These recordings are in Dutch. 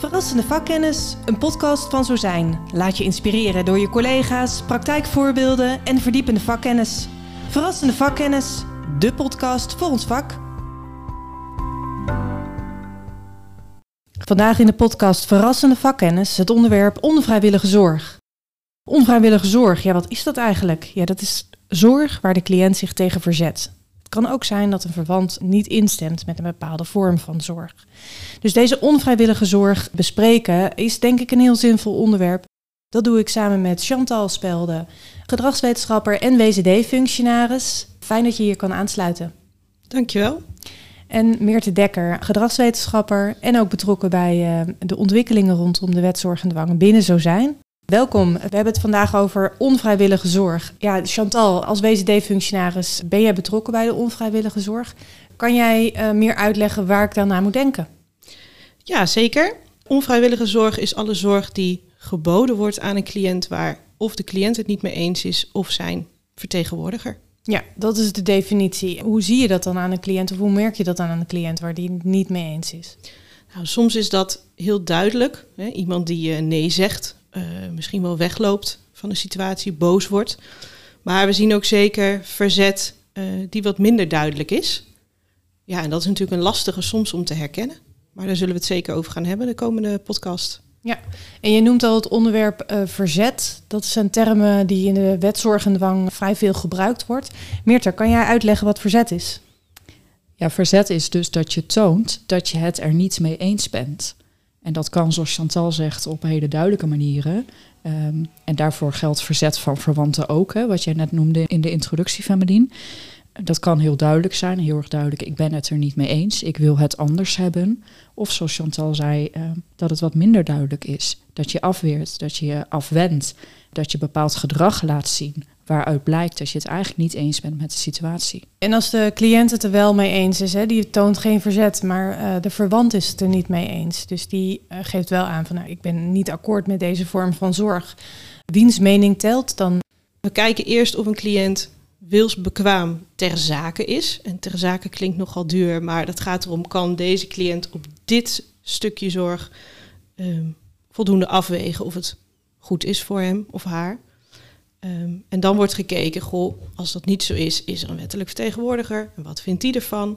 Verrassende vakkennis, een podcast van Zo Zijn. Laat je inspireren door je collega's, praktijkvoorbeelden en verdiepende vakkennis. Verrassende vakkennis, de podcast voor ons vak. Vandaag in de podcast Verrassende vakkennis het onderwerp onvrijwillige zorg. Onvrijwillige zorg, ja, wat is dat eigenlijk? Ja, dat is zorg waar de cliënt zich tegen verzet. Het kan ook zijn dat een verwant niet instemt met een bepaalde vorm van zorg. Dus deze onvrijwillige zorg bespreken is denk ik een heel zinvol onderwerp. Dat doe ik samen met Chantal Spelde, gedragswetenschapper en WZD-functionaris. Fijn dat je hier kan aansluiten. Dankjewel. En Meerte Dekker, gedragswetenschapper en ook betrokken bij de ontwikkelingen rondom de wet Zorg en Dwang binnen Zo Zijn. Welkom, we hebben het vandaag over onvrijwillige zorg. Ja, Chantal, als WZD-functionaris ben jij betrokken bij de onvrijwillige zorg. Kan jij meer uitleggen waar ik dan aan moet denken? Ja, zeker. Onvrijwillige zorg is alle zorg die geboden wordt aan een cliënt waar of de cliënt het niet mee eens is of zijn vertegenwoordiger. Ja, dat is de definitie. Hoe zie je dat dan aan een cliënt of hoe merk je dat dan aan een cliënt waar die het niet mee eens is? Nou, soms is dat heel duidelijk. Hè? Iemand die nee zegt, misschien wel wegloopt van de situatie, boos wordt. Maar we zien ook zeker verzet die wat minder duidelijk is. Ja, en dat is natuurlijk een lastige soms om te herkennen. Maar daar zullen we het zeker over gaan hebben de komende podcast. Ja, en je noemt al het onderwerp verzet. Dat zijn termen die in de wet Zorg en Dwang vrij veel gebruikt wordt. Meerte, kan jij uitleggen wat verzet is? Ja, verzet is dus dat je toont dat je het er niet mee eens bent. En dat kan, zoals Chantal zegt, op hele duidelijke manieren. En daarvoor geldt verzet van verwanten ook, hè, wat jij net noemde in de introductie, Femelien. Dat kan heel duidelijk zijn, heel erg duidelijk. Ik ben het er niet mee eens, ik wil het anders hebben. Of zoals Chantal zei, dat het wat minder duidelijk is. Dat je afweert, dat je je afwendt, dat je bepaald gedrag laat zien, waaruit blijkt dat je het eigenlijk niet eens bent met de situatie. En als de cliënt het er wel mee eens is, hè, die toont geen verzet, maar de verwant is het er niet mee eens. Dus die geeft wel aan van, nou, ik ben niet akkoord met deze vorm van zorg. Wiens mening telt dan? We kijken eerst of een cliënt wilsbekwaam ter zake is. En ter zake klinkt nogal duur, maar dat gaat erom, kan deze cliënt op dit stukje zorg voldoende afwegen of het goed is voor hem of haar. En dan wordt gekeken, goh, als dat niet zo is er een wettelijk vertegenwoordiger? En wat vindt die ervan?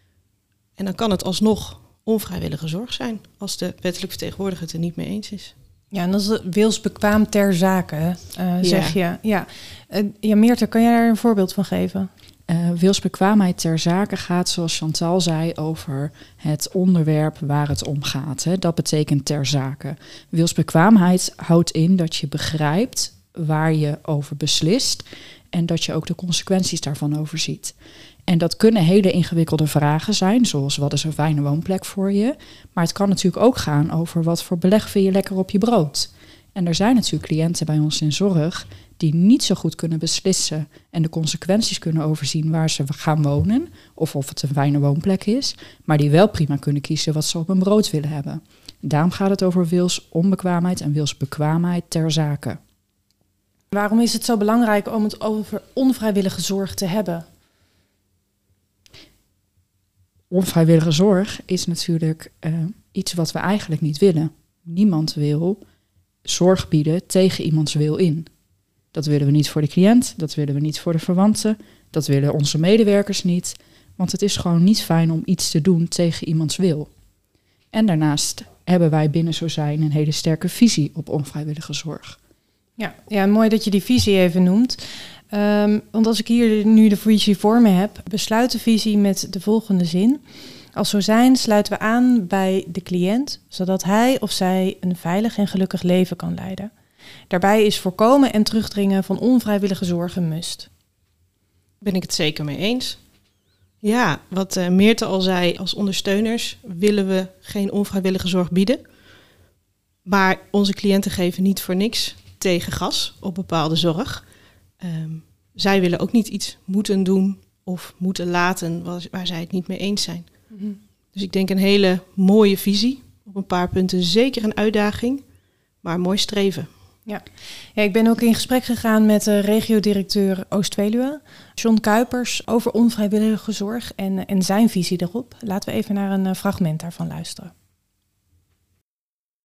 En dan kan het alsnog onvrijwillige zorg zijn, als de wettelijk vertegenwoordiger het er niet mee eens is. Ja, en dat is wilsbekwaam ter zake, zeg je. Ja. Meerte, kan jij daar een voorbeeld van geven? Wilsbekwaamheid ter zake gaat, zoals Chantal zei, over het onderwerp waar het om gaat. Hè. Dat betekent ter zake. Wilsbekwaamheid houdt in dat je begrijpt waar je over beslist en dat je ook de consequenties daarvan overziet. En dat kunnen hele ingewikkelde vragen zijn, zoals wat is een fijne woonplek voor je? Maar het kan natuurlijk ook gaan over wat voor beleg vind je lekker op je brood? En er zijn natuurlijk cliënten bij ons in zorg die niet zo goed kunnen beslissen en de consequenties kunnen overzien waar ze gaan wonen, of het een fijne woonplek is, maar die wel prima kunnen kiezen wat ze op hun brood willen hebben. Daarom gaat het over wilsonbekwaamheid en wilsbekwaamheid ter zake. Waarom is het zo belangrijk om het over onvrijwillige zorg te hebben? Onvrijwillige zorg is natuurlijk iets wat we eigenlijk niet willen. Niemand wil zorg bieden tegen iemands wil in. Dat willen we niet voor de cliënt, dat willen we niet voor de verwanten, dat willen onze medewerkers niet. Want het is gewoon niet fijn om iets te doen tegen iemands wil. En daarnaast hebben wij binnen Zo Zijn een hele sterke visie op onvrijwillige zorg. Ja, mooi dat je die visie even noemt. Want als ik hier nu de visie voor me heb, besluit de visie met de volgende zin. Als Zo Zijn sluiten we aan bij de cliënt, zodat hij of zij een veilig en gelukkig leven kan leiden. Daarbij is voorkomen en terugdringen van onvrijwillige zorg een must. Ben ik het zeker mee eens. Ja, wat Meerte al zei, als ondersteuners willen we geen onvrijwillige zorg bieden. Maar onze cliënten geven niet voor niks tegengas op bepaalde zorg. Zij willen ook niet iets moeten doen of moeten laten waar zij het niet mee eens zijn. Mm-hmm. Dus ik denk een hele mooie visie. Op een paar punten zeker een uitdaging, maar een mooi streven. Ja, ik ben ook in gesprek gegaan met de regiodirecteur Oost-Veluwe, John Kuipers, over onvrijwillige zorg en zijn visie erop. Laten we even naar een fragment daarvan luisteren.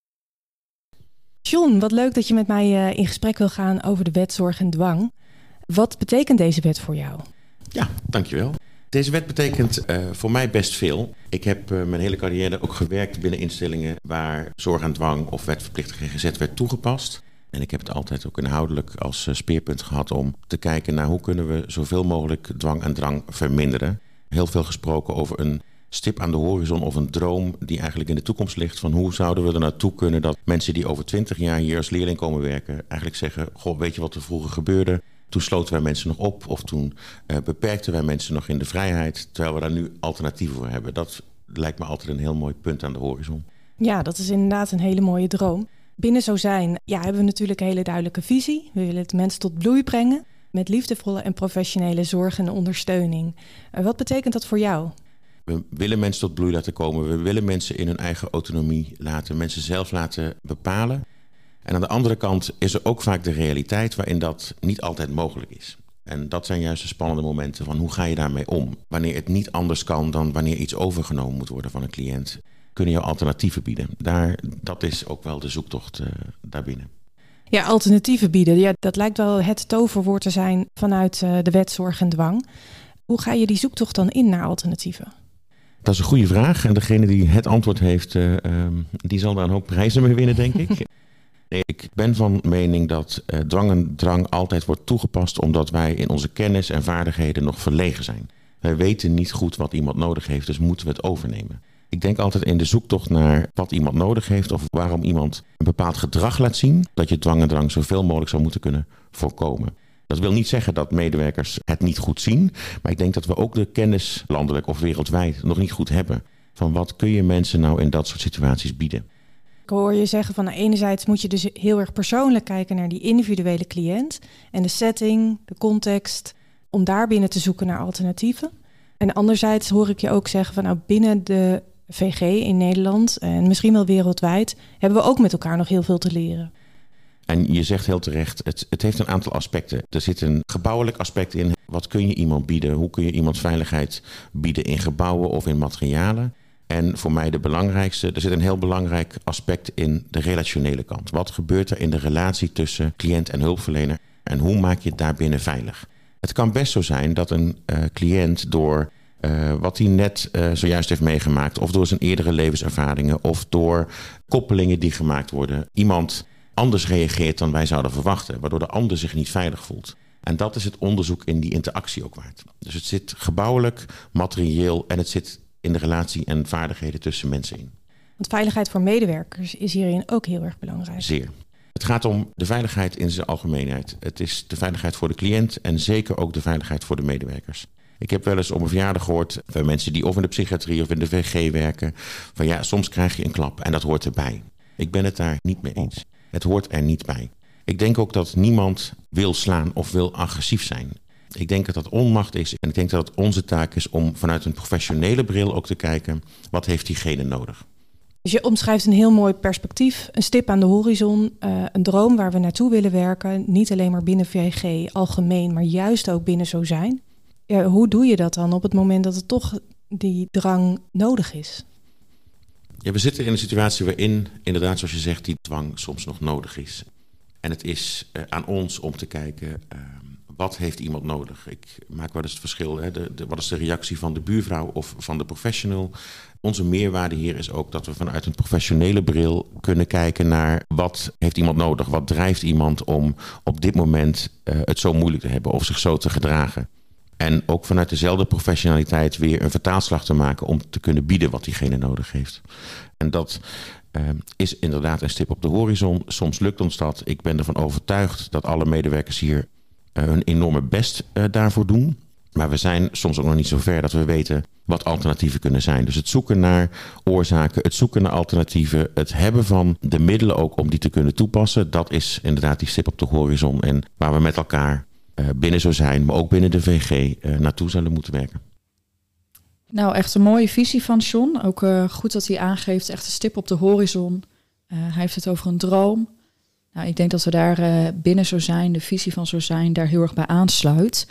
John, wat leuk dat je met mij in gesprek wil gaan over de wet zorg en dwang. Wat betekent deze wet voor jou? Ja, dankjewel. Deze wet betekent voor mij best veel. Ik heb mijn hele carrière ook gewerkt binnen instellingen waar zorg en dwang of wetverplichte GGZ werd toegepast. En ik heb het altijd ook inhoudelijk als speerpunt gehad om te kijken naar hoe kunnen we zoveel mogelijk dwang en drang verminderen. Heel veel gesproken over een stip aan de horizon of een droom die eigenlijk in de toekomst ligt. Van hoe zouden we er naartoe kunnen dat mensen die over 20 jaar hier als leerling komen werken eigenlijk zeggen, goh, weet je wat er vroeger gebeurde? Toen sloten wij mensen nog op of toen beperkten wij mensen nog in de vrijheid, terwijl we daar nu alternatieven voor hebben. Dat lijkt me altijd een heel mooi punt aan de horizon. Ja, dat is inderdaad een hele mooie droom. Binnen Zo Zijn hebben we natuurlijk een hele duidelijke visie. We willen het mensen tot bloei brengen met liefdevolle en professionele zorg en ondersteuning. Wat betekent dat voor jou? We willen mensen tot bloei laten komen. We willen mensen in hun eigen autonomie laten, mensen zelf laten bepalen. En aan de andere kant is er ook vaak de realiteit waarin dat niet altijd mogelijk is. En dat zijn juist de spannende momenten van hoe ga je daarmee om? Wanneer het niet anders kan dan wanneer iets overgenomen moet worden van een cliënt, kunnen je alternatieven bieden. Dat is ook wel de zoektocht daarbinnen. Ja, alternatieven bieden. Ja, dat lijkt wel het toverwoord te zijn vanuit de wet zorg en dwang. Hoe ga je die zoektocht dan in naar alternatieven? Dat is een goede vraag. En degene die het antwoord heeft, die zal daar een hoop prijzen mee winnen, denk ik. Nee, ik ben van mening dat dwang en drang altijd wordt toegepast omdat wij in onze kennis en vaardigheden nog verlegen zijn. Wij weten niet goed wat iemand nodig heeft, dus moeten we het overnemen. Ik denk altijd in de zoektocht naar wat iemand nodig heeft of waarom iemand een bepaald gedrag laat zien, dat je dwang en drang zoveel mogelijk zou moeten kunnen voorkomen. Dat wil niet zeggen dat medewerkers het niet goed zien, maar ik denk dat we ook de kennis landelijk of wereldwijd nog niet goed hebben van wat kun je mensen nou in dat soort situaties bieden. Ik hoor je zeggen van enerzijds moet je dus heel erg persoonlijk kijken naar die individuele cliënt en de setting, de context, om daarbinnen te zoeken naar alternatieven. En anderzijds hoor ik je ook zeggen van nou binnen de VG in Nederland en misschien wel wereldwijd hebben we ook met elkaar nog heel veel te leren. En je zegt heel terecht, het heeft een aantal aspecten. Er zit een gebouwelijk aspect in. Wat kun je iemand bieden? Hoe kun je iemand veiligheid bieden in gebouwen of in materialen? En voor mij de belangrijkste, er zit een heel belangrijk aspect in de relationele kant. Wat gebeurt er in de relatie tussen cliënt en hulpverlener? En hoe maak je het daarbinnen veilig? Het kan best zo zijn dat een cliënt door wat hij net zojuist heeft meegemaakt, of door zijn eerdere levenservaringen, of door koppelingen die gemaakt worden, iemand anders reageert dan wij zouden verwachten, waardoor de ander zich niet veilig voelt. En dat is het onderzoek in die interactie ook waard. Dus het zit gebouwelijk, materieel en het zit in de relatie en vaardigheden tussen mensen in. Want veiligheid voor medewerkers is hierin ook heel erg belangrijk. Zeer. Het gaat om de veiligheid in zijn algemeenheid. Het is de veiligheid voor de cliënt en zeker ook de veiligheid voor de medewerkers. Ik heb wel eens op een verjaardag gehoord van mensen die of in de psychiatrie of in de VG werken, van ja, soms krijg je een klap en dat hoort erbij. Ik ben het daar niet mee eens. Het hoort er niet bij. Ik denk ook dat niemand wil slaan of wil agressief zijn. Ik denk dat dat onmacht is en ik denk dat het onze taak is om vanuit een professionele bril ook te kijken, wat heeft diegene nodig? Dus je omschrijft een heel mooi perspectief, een stip aan de horizon, een droom waar we naartoe willen werken. Niet alleen maar binnen VG algemeen, maar juist ook binnen Zo Zijn. Ja, hoe doe je dat dan op het moment dat het toch die drang nodig is? Ja, we zitten in een situatie waarin, inderdaad zoals je zegt, die dwang soms nog nodig is. En het is aan ons om te kijken, wat heeft iemand nodig? Ik maak wel eens het verschil, hè? Wat is de reactie van de buurvrouw of van de professional? Onze meerwaarde hier is ook dat we vanuit een professionele bril kunnen kijken naar wat heeft iemand nodig? Wat drijft iemand om op dit moment het zo moeilijk te hebben of zich zo te gedragen? En ook vanuit dezelfde professionaliteit weer een vertaalslag te maken om te kunnen bieden wat diegene nodig heeft. En dat is inderdaad een stip op de horizon. Soms lukt ons dat. Ik ben ervan overtuigd dat alle medewerkers hier hun enorme best daarvoor doen. Maar we zijn soms ook nog niet zo ver dat we weten wat alternatieven kunnen zijn. Dus het zoeken naar oorzaken, het zoeken naar alternatieven, het hebben van de middelen ook om die te kunnen toepassen. Dat is inderdaad die stip op de horizon en waar we met elkaar binnen Zo Zijn, maar ook binnen de VG naartoe zullen moeten werken. Nou, echt een mooie visie van John. Ook goed dat hij aangeeft, echt een stip op de horizon. Hij heeft het over een droom. Nou, ik denk dat we daar binnen Zo Zijn, de visie van Zo Zijn, daar heel erg bij aansluit.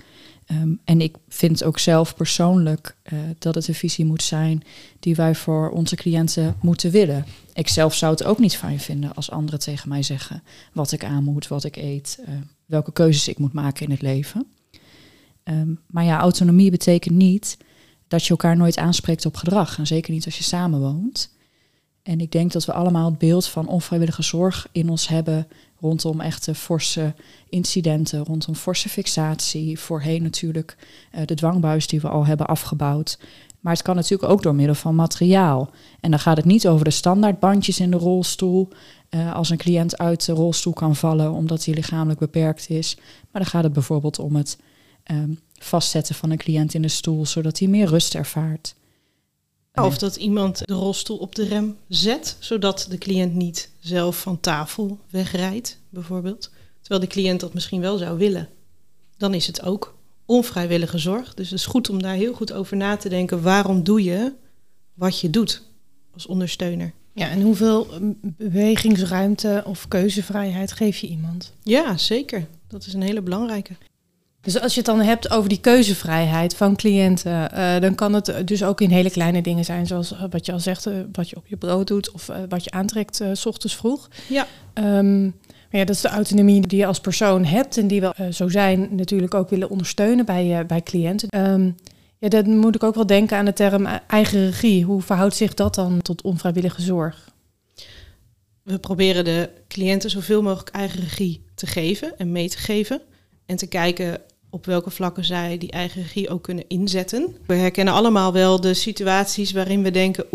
En ik vind ook zelf persoonlijk dat het een visie moet zijn die wij voor onze cliënten moeten willen. Ik zelf zou het ook niet fijn vinden als anderen tegen mij zeggen wat ik aan moet, wat ik eet, welke keuzes ik moet maken in het leven. Maar ja, autonomie betekent niet dat je elkaar nooit aanspreekt op gedrag. En zeker niet als je samenwoont. En ik denk dat we allemaal het beeld van onvrijwillige zorg in ons hebben rondom echte forse incidenten, rondom forse fixatie. Voorheen natuurlijk de dwangbuis die we al hebben afgebouwd. Maar het kan natuurlijk ook door middel van materiaal. En dan gaat het niet over de standaardbandjes in de rolstoel. Als een cliënt uit de rolstoel kan vallen omdat hij lichamelijk beperkt is. Maar dan gaat het bijvoorbeeld om het vastzetten van een cliënt in de stoel, zodat hij meer rust ervaart. Of dat iemand de rolstoel op de rem zet, zodat de cliënt niet zelf van tafel wegrijdt, bijvoorbeeld. Terwijl de cliënt dat misschien wel zou willen. Dan is het ook onvrijwillige zorg. Dus het is goed om daar heel goed over na te denken. Waarom doe je wat je doet als ondersteuner? Ja, en hoeveel bewegingsruimte of keuzevrijheid geef je iemand? Ja, zeker. Dat is een hele belangrijke. Dus als je het dan hebt over die keuzevrijheid van cliënten, dan kan het dus ook in hele kleine dingen zijn, zoals wat je al zegt, wat je op je brood doet of wat je aantrekt 's ochtends vroeg. Ja. Maar ja, dat is de autonomie die je als persoon hebt en die we zo zijn natuurlijk ook willen ondersteunen bij cliënten. Ja, dan moet ik ook wel denken aan de term eigen regie. Hoe verhoudt zich dat dan tot onvrijwillige zorg? We proberen de cliënten zoveel mogelijk eigen regie te geven en mee te geven. En te kijken op welke vlakken zij die eigen regie ook kunnen inzetten. We herkennen allemaal wel de situaties waarin we denken,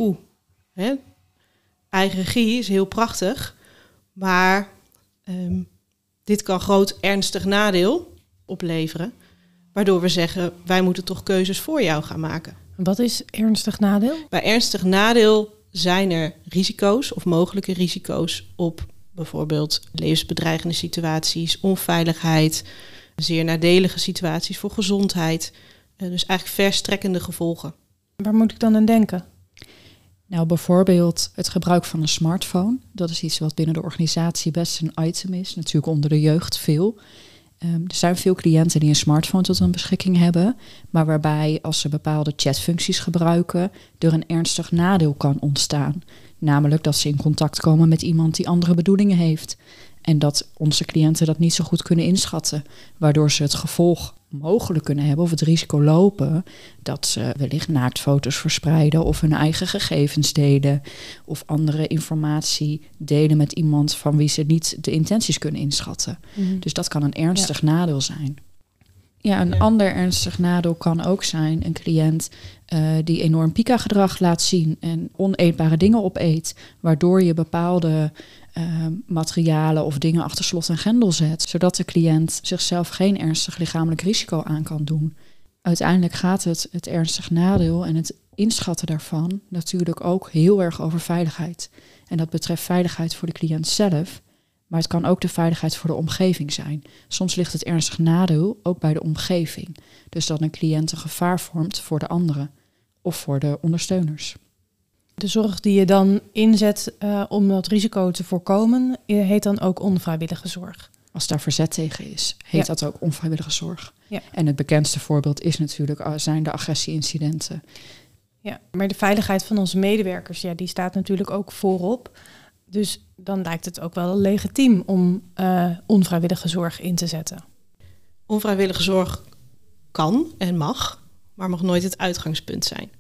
eigen regie is heel prachtig, maar dit kan groot ernstig nadeel opleveren. Waardoor we zeggen, wij moeten toch keuzes voor jou gaan maken. Wat is ernstig nadeel? Bij ernstig nadeel zijn er risico's of mogelijke risico's op bijvoorbeeld levensbedreigende situaties, onveiligheid, zeer nadelige situaties voor gezondheid. Dus eigenlijk verstrekkende gevolgen. Waar moet ik dan aan denken? Nou, bijvoorbeeld het gebruik van een smartphone. Dat is iets wat binnen de organisatie best een item is. Natuurlijk onder de jeugd veel. Er zijn veel cliënten die een smartphone tot hun beschikking hebben. Maar waarbij als ze bepaalde chatfuncties gebruiken, er een ernstig nadeel kan ontstaan. Namelijk dat ze in contact komen met iemand die andere bedoelingen heeft. En dat onze cliënten dat niet zo goed kunnen inschatten. Waardoor ze het gevolg mogelijk kunnen hebben of het risico lopen dat ze wellicht naaktfoto's verspreiden of hun eigen gegevens delen. Of andere informatie delen met iemand van wie ze niet de intenties kunnen inschatten. Mm-hmm. Dus dat kan een ernstig nadeel zijn. Ja, een ander ernstig nadeel kan ook zijn een cliënt die enorm pika-gedrag laat zien en oneetbare dingen opeet, waardoor je bepaalde materialen of dingen achter slot en grendel zet, zodat de cliënt zichzelf geen ernstig lichamelijk risico aan kan doen. Uiteindelijk gaat het ernstig nadeel en het inschatten daarvan natuurlijk ook heel erg over veiligheid. En dat betreft veiligheid voor de cliënt zelf, maar het kan ook de veiligheid voor de omgeving zijn. Soms ligt het ernstig nadeel ook bij de omgeving. Dus dat een cliënt een gevaar vormt voor de anderen of voor de ondersteuners. De zorg die je dan inzet om dat risico te voorkomen, heet dan ook onvrijwillige zorg. Als daar verzet tegen is, heet dat ook onvrijwillige zorg. Ja. En het bekendste voorbeeld is natuurlijk, zijn de agressieincidenten. Ja, maar de veiligheid van onze medewerkers, die staat natuurlijk ook voorop. Dus dan lijkt het ook wel legitiem om onvrijwillige zorg in te zetten. Onvrijwillige zorg kan en mag, maar mag nooit het uitgangspunt zijn.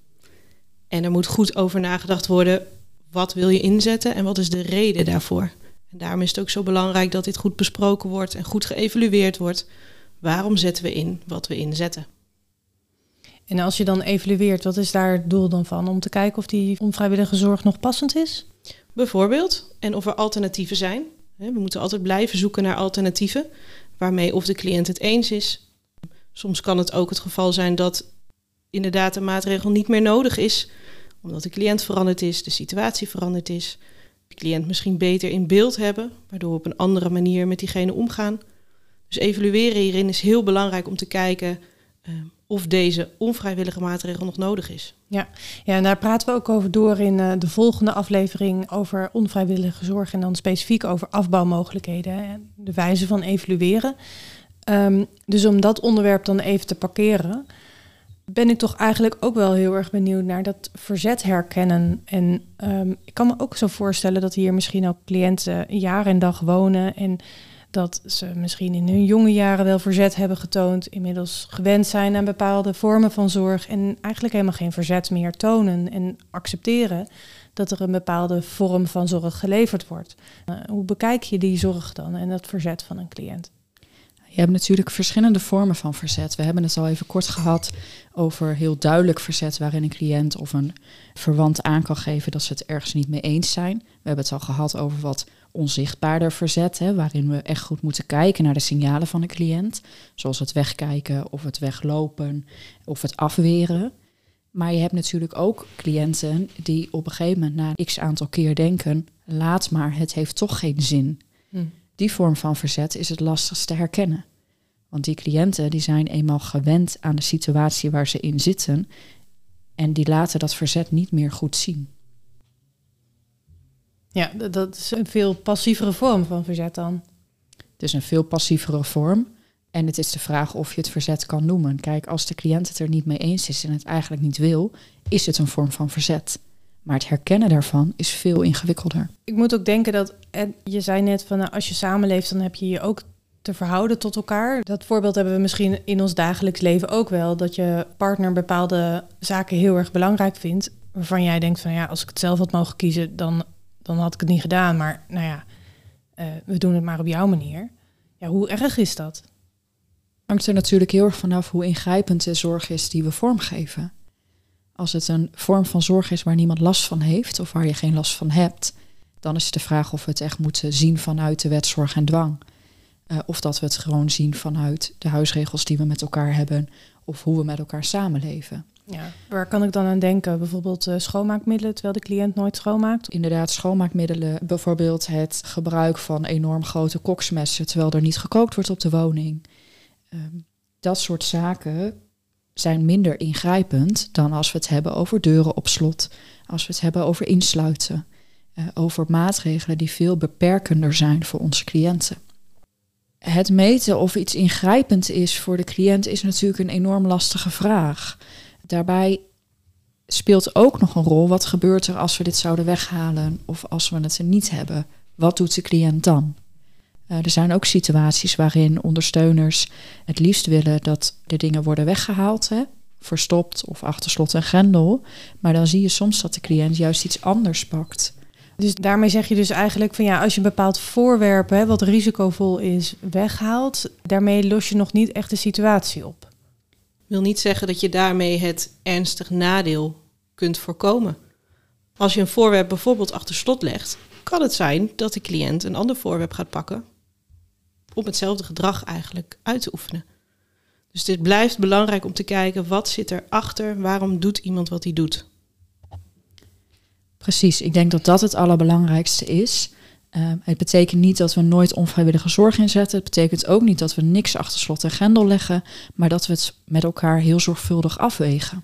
En er moet goed over nagedacht worden, wat wil je inzetten en wat is de reden daarvoor? En daarom is het ook zo belangrijk dat dit goed besproken wordt en goed geëvalueerd wordt. Waarom zetten we in wat we inzetten? En als je dan evalueert, wat is daar het doel dan van? Om te kijken of die onvrijwillige zorg nog passend is? Bijvoorbeeld, en of er alternatieven zijn. We moeten altijd blijven zoeken naar alternatieven, waarmee of de cliënt het eens is. Soms kan het ook het geval zijn dat inderdaad een maatregel niet meer nodig is, omdat de cliënt veranderd is, de situatie veranderd is. De cliënt misschien beter in beeld hebben, waardoor we op een andere manier met diegene omgaan. Dus evalueren hierin is heel belangrijk om te kijken of deze onvrijwillige maatregel nog nodig is. Ja, en daar praten we ook over door in de volgende aflevering over onvrijwillige zorg en dan specifiek over afbouwmogelijkheden en de wijze van evalueren. Dus om dat onderwerp dan even te parkeren, ben ik toch eigenlijk ook wel heel erg benieuwd naar dat verzet herkennen. En ik kan me ook zo voorstellen dat hier misschien ook cliënten jaar en dag wonen en dat ze misschien in hun jonge jaren wel verzet hebben getoond, inmiddels gewend zijn aan bepaalde vormen van zorg en eigenlijk helemaal geen verzet meer tonen en accepteren dat er een bepaalde vorm van zorg geleverd wordt. Hoe bekijk je die zorg dan en dat verzet van een cliënt? Je hebt natuurlijk verschillende vormen van verzet. We hebben het al even kort gehad over heel duidelijk verzet waarin een cliënt of een verwant aan kan geven dat ze het ergens niet mee eens zijn. We hebben het al gehad over wat onzichtbaarder verzet, waarin we echt goed moeten kijken naar de signalen van de cliënt. Zoals het wegkijken of het weglopen of het afweren. Maar je hebt natuurlijk ook cliënten die op een gegeven moment na x aantal keer denken, laat maar, het heeft toch geen zin. Die vorm van verzet is het lastigst te herkennen. Want die cliënten die zijn eenmaal gewend aan de situatie waar ze in zitten en die laten dat verzet niet meer goed zien. Ja, dat is een veel passievere vorm van verzet dan. Het is een veel passievere vorm en het is de vraag of je het verzet kan noemen. Kijk, als de cliënt het er niet mee eens is en het eigenlijk niet wil, is het een vorm van verzet. Maar het herkennen daarvan is veel ingewikkelder. Ik moet ook denken dat, je zei net van als je samenleeft, dan heb je je ook te verhouden tot elkaar. Dat voorbeeld hebben we misschien in ons dagelijks leven ook wel. Dat je partner bepaalde zaken heel erg belangrijk vindt. Waarvan jij denkt van als ik het zelf had mogen kiezen, dan had ik het niet gedaan. Maar we doen het maar op jouw manier. Ja, hoe erg is dat? Hangt er natuurlijk heel erg vanaf hoe ingrijpend de zorg is die we vormgeven. Als het een vorm van zorg is waar niemand last van heeft of waar je geen last van hebt, dan is het de vraag of we het echt moeten zien vanuit de wet zorg en dwang. Of dat we het gewoon zien vanuit de huisregels die we met elkaar hebben of hoe we met elkaar samenleven. Ja, waar kan ik dan aan denken? Bijvoorbeeld schoonmaakmiddelen terwijl de cliënt nooit schoonmaakt? Inderdaad, schoonmaakmiddelen. Bijvoorbeeld het gebruik van enorm grote koksmessen terwijl er niet gekookt wordt op de woning. Dat soort zaken zijn minder ingrijpend dan als we het hebben over deuren op slot, als we het hebben over insluiten, over maatregelen die veel beperkender zijn voor onze cliënten. Het meten of iets ingrijpend is voor de cliënt is natuurlijk een enorm lastige vraag. Daarbij speelt ook nog een rol, wat gebeurt er als we dit zouden weghalen of als we het er niet hebben? Wat doet de cliënt dan? Er zijn ook situaties waarin ondersteuners het liefst willen dat de dingen worden weggehaald, verstopt of achter slot en grendel. Maar dan zie je soms dat de cliënt juist iets anders pakt. Dus daarmee zeg je dus eigenlijk van als je een bepaald voorwerp wat risicovol is weghaalt, daarmee los je nog niet echt de situatie op. Wil niet zeggen dat je daarmee het ernstig nadeel kunt voorkomen. Als je een voorwerp bijvoorbeeld achter slot legt, kan het zijn dat de cliënt een ander voorwerp gaat pakken om hetzelfde gedrag eigenlijk uit te oefenen. Dus dit blijft belangrijk om te kijken, wat zit erachter? Waarom doet iemand wat hij doet? Precies, ik denk dat dat het allerbelangrijkste is. Het betekent niet dat we nooit onvrijwillige zorg inzetten. Het betekent ook niet dat we niks achter slot en grendel leggen, maar dat we het met elkaar heel zorgvuldig afwegen.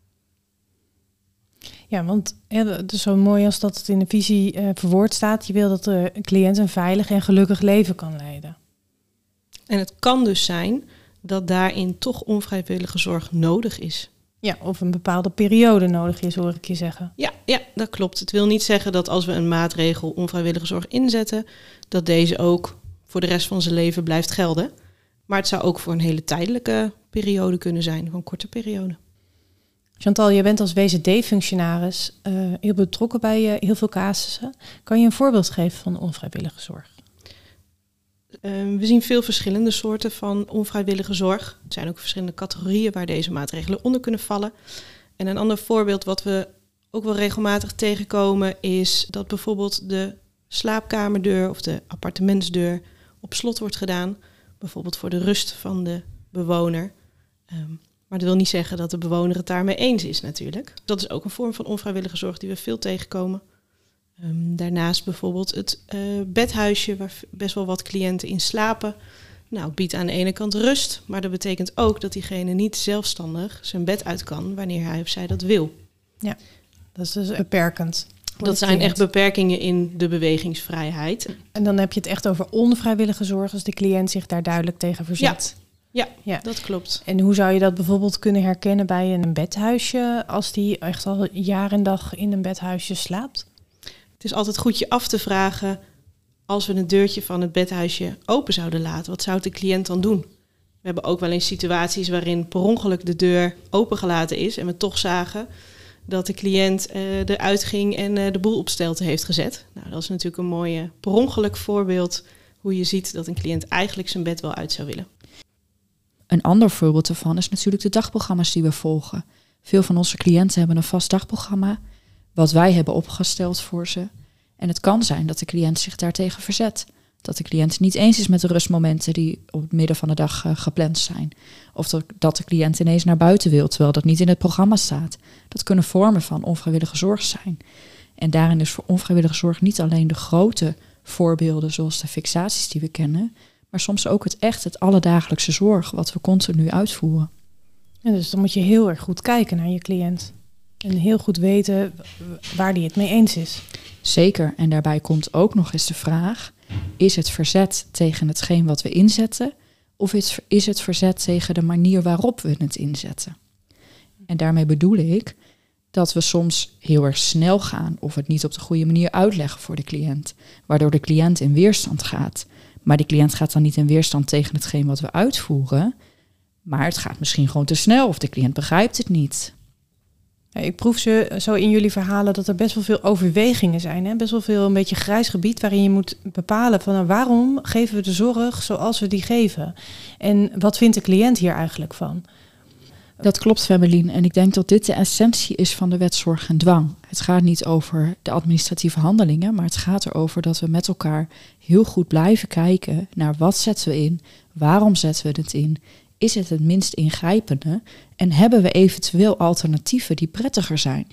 Ja, want het is zo mooi als dat het in de visie verwoord staat. Je wil dat de cliënt een veilig en gelukkig leven kan leiden. En het kan dus zijn dat daarin toch onvrijwillige zorg nodig is. Ja, of een bepaalde periode nodig is, hoor ik je zeggen. Ja, dat klopt. Het wil niet zeggen dat als we een maatregel onvrijwillige zorg inzetten, dat deze ook voor de rest van zijn leven blijft gelden. Maar het zou ook voor een hele tijdelijke periode kunnen zijn, voor een korte periode. Chantal, je bent als WZD-functionaris heel betrokken bij heel veel casussen. Kan je een voorbeeld geven van onvrijwillige zorg? We zien veel verschillende soorten van onvrijwillige zorg. Er zijn ook verschillende categorieën waar deze maatregelen onder kunnen vallen. En een ander voorbeeld wat we ook wel regelmatig tegenkomen is dat bijvoorbeeld de slaapkamerdeur of de appartementsdeur op slot wordt gedaan. Bijvoorbeeld voor de rust van de bewoner. Maar dat wil niet zeggen dat de bewoner het daarmee eens is natuurlijk. Dat is ook een vorm van onvrijwillige zorg die we veel tegenkomen. Daarnaast bijvoorbeeld het bedhuisje waar best wel wat cliënten in slapen. Nou, biedt aan de ene kant rust, maar dat betekent ook dat diegene niet zelfstandig zijn bed uit kan wanneer hij of zij dat wil. Ja, dat is dus beperkend. Dat zijn echt beperkingen in de bewegingsvrijheid. En dan heb je het echt over onvrijwillige zorg als de cliënt zich daar duidelijk tegen verzet. Ja, dat klopt. En hoe zou je dat bijvoorbeeld kunnen herkennen bij een bedhuisje als die echt al jaar en dag in een bedhuisje slaapt? Het is altijd goed je af te vragen, als we het deurtje van het bedhuisje open zouden laten, wat zou de cliënt dan doen? We hebben ook wel eens situaties waarin per ongeluk de deur opengelaten is en we toch zagen dat de cliënt eruit ging en de boel op stelte heeft gezet. Nou, dat is natuurlijk een mooie per ongeluk voorbeeld hoe je ziet dat een cliënt eigenlijk zijn bed wel uit zou willen. Een ander voorbeeld daarvan is natuurlijk de dagprogramma's die we volgen. Veel van onze cliënten hebben een vast dagprogramma, wat wij hebben opgesteld voor ze. En het kan zijn dat de cliënt zich daartegen verzet. Dat de cliënt het niet eens is met de rustmomenten die op het midden van de dag gepland zijn. Of dat de cliënt ineens naar buiten wil, terwijl dat niet in het programma staat. Dat kunnen vormen van onvrijwillige zorg zijn. En daarin is voor onvrijwillige zorg niet alleen de grote voorbeelden zoals de fixaties die we kennen, maar soms ook het alledagelijkse zorg wat we continu uitvoeren. En dus dan moet je heel erg goed kijken naar je cliënt. En heel goed weten waar die het mee eens is. Zeker, en daarbij komt ook nog eens de vraag, is het verzet tegen hetgeen wat we inzetten, of is het verzet tegen de manier waarop we het inzetten? En daarmee bedoel ik dat we soms heel erg snel gaan of het niet op de goede manier uitleggen voor de cliënt, waardoor de cliënt in weerstand gaat. Maar die cliënt gaat dan niet in weerstand tegen hetgeen wat we uitvoeren, maar het gaat misschien gewoon te snel of de cliënt begrijpt het niet. Ja, ik proef zo in jullie verhalen dat er best wel veel overwegingen zijn. Hè? Best wel veel een beetje grijs gebied waarin je moet bepalen van nou, waarom geven we de zorg zoals we die geven? En wat vindt de cliënt hier eigenlijk van? Dat klopt, Femelien. En ik denk dat dit de essentie is van de wet zorg en dwang. Het gaat niet over de administratieve handelingen, maar het gaat erover dat we met elkaar heel goed blijven kijken naar wat zetten we in, waarom zetten we het in, is het minst ingrijpende en hebben we eventueel alternatieven die prettiger zijn?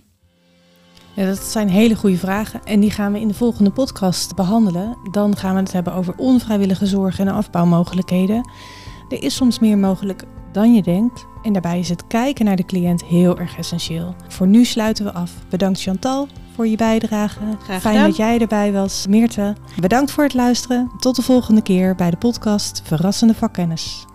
Ja, dat zijn hele goede vragen en die gaan we in de volgende podcast behandelen. Dan gaan we het hebben over onvrijwillige zorg en afbouwmogelijkheden. Er is soms meer mogelijk dan je denkt en daarbij is het kijken naar de cliënt heel erg essentieel. Voor nu sluiten we af. Bedankt Chantal voor je bijdrage. Graag Fijn gedaan. dat jij erbij was. Meerte, bedankt voor het luisteren. Tot de volgende keer bij de podcast Verrassende Vakkennis.